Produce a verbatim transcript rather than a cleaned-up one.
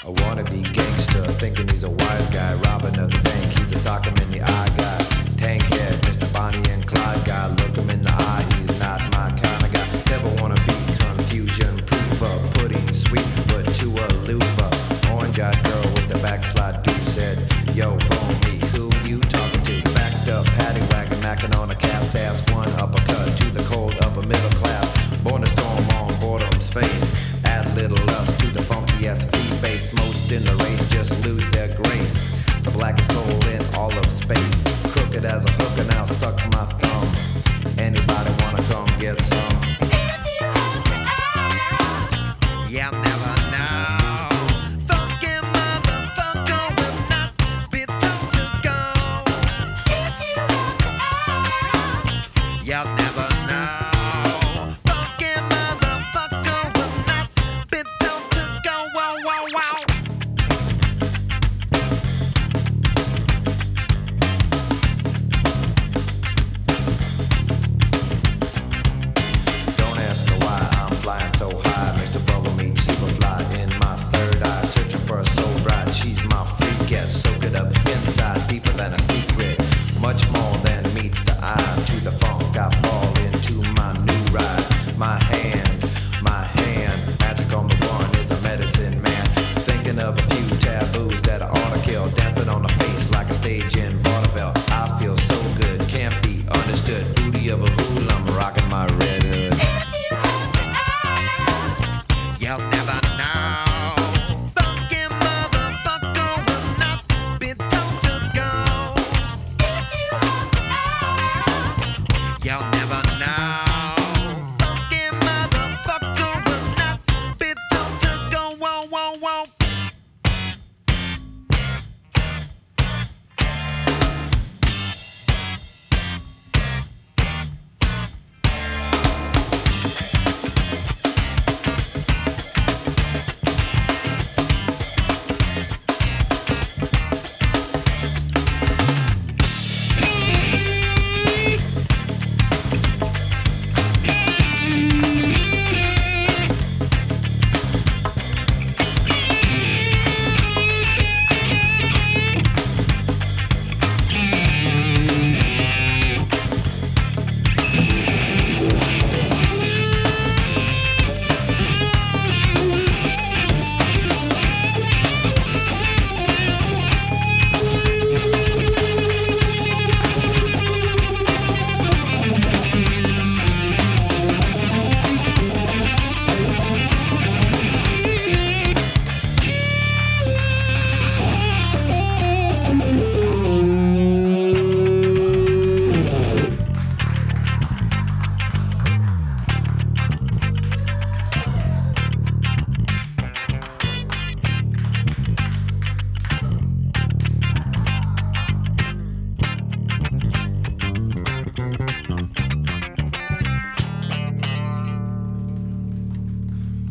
A wannabe gangster thinking he's a wise guy, robbing at the bank. He's a sock him in the eye guy. Tank head, Mister Bonnie and Clyde guy. Look him in the eye, he's not my kind of guy. Never wanna be confusion proof of pudding sweet, but too aloof. Orange-eyed girl with the backslide dude said, yo, homie, who you talking to? Backed up, paddy wagon, macking on a cat's ass. One uppercut to the cold upper middle class. Born to storm on boredom's face. Add little lust to the funky ass flea face. Most in the race just lose their grace. The blackest hole in all of space. Crooked as a hooker, now suck my thumb. Anybody wanna come get some? You'll never know. Funky motherfucker will not be told to go. You'll never know. Funky motherfucker will not be told to go. Wow, wow, wow. Don't ask me why I'm flying so high. Mister Bubble Meat, Superfly in my third eye. Searching for a soul bride, she's my freak. Yes, soak it up inside, deeper than a secret. Much more than meets the eye. To the funk, I fall into my new ride. My hand, my hand, magic on the one is a medicine man. Thinking of a few taboos that I ought to kill. Dancing on the face like a stage in vaudeville. I feel so good, can't be understood. Booty of a hool, I'm rocking my red hood. You'll never know. Funky motherfucker will not be told to go. You'll never